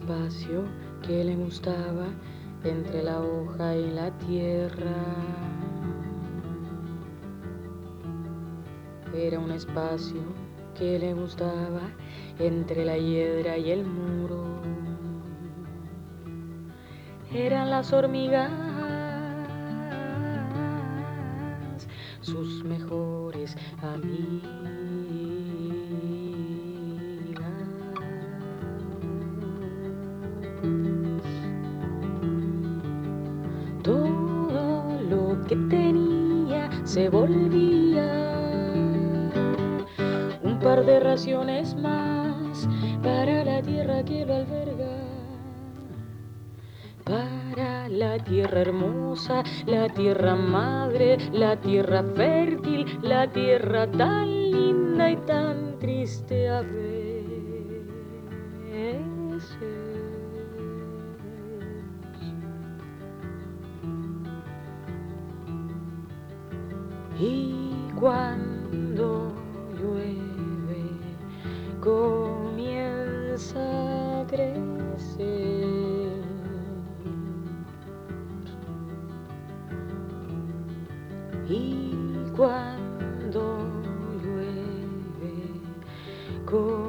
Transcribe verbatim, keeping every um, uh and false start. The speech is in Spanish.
espacio que le gustaba entre la hoja y la tierra. Era un espacio que le gustaba entre la hiedra y el muro. Eran las hormigas sus mejores amigas. Todo lo que tenía se volvía un par de raciones más para la tierra que lo alberga. Para la tierra hermosa, la tierra madre, la tierra fértil, la tierra tan linda y tan triste a veces. Y cuando llueve comienza a crecer. Y cuando llueve comienza